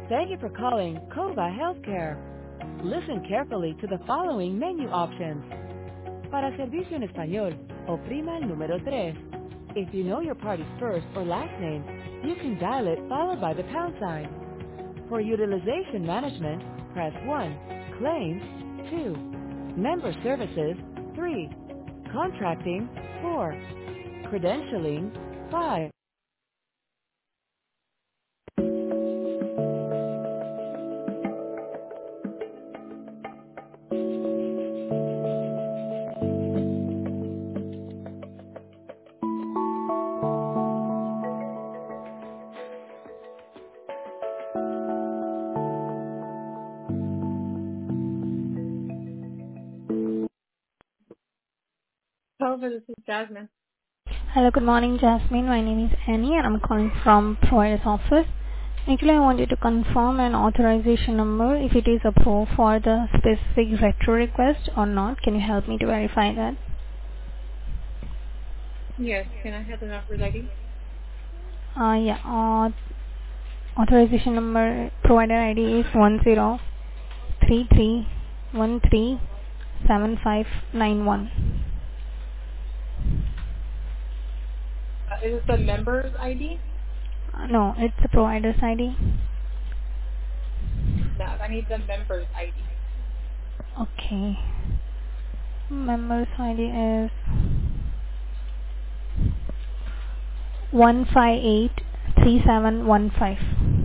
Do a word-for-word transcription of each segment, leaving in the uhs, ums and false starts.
Thank you for calling Cova Healthcare. Listen carefully to the following menu options. Para servicio en español, oprima el número tres. If you know your party's first or last name, you can dial it followed by the pound sign. For utilization management, press one. Claims, two. Member services, three. Contracting, four. Credentialing, five. Cova, this is Jasmine. Hello, good morning, Jasmine. My name is Annie, and I'm calling from provider's office. Actually, I wanted to confirm an authorization number, if it is approved for the specific retro request or not. Can you help me to verify that? Yes, can I have the numbers I D? Uh, yeah, uh, authorization number, provider I D is one zero three three one three seven five nine one. Uh, is it the member's I D? Uh, no, it's the provider's I D. No, I need the member's I D. Okay. Member's I D is one five eight three seven one five.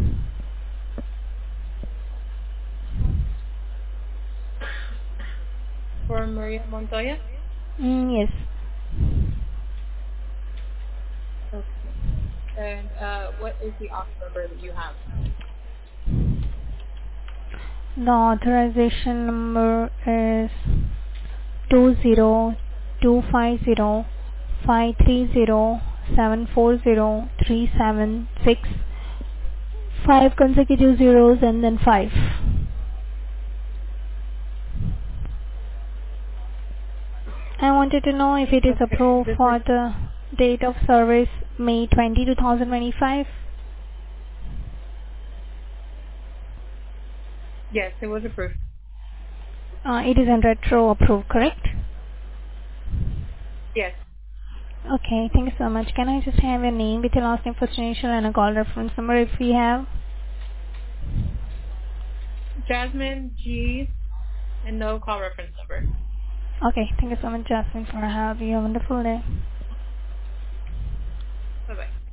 For Maria Montoya? Mm, yes. Okay. And uh, what is the off number that you have? The authorization number is two zero two five zero five three zero seven four zero three seven six. Five consecutive zeros and then five. I wanted to know if it is Okay. approved This is for the date of service May twentieth, twenty twenty-five. yes, it was approved. Uh, it is in retro approved, correct? Yes. Okay, thank you so much. Can I just have your name with your last name, first initial, and a call reference number if we have? Jasmine G and no call reference number. Okay, thank you so much, Jasmine, for having you. Have a wonderful day. Bye bye.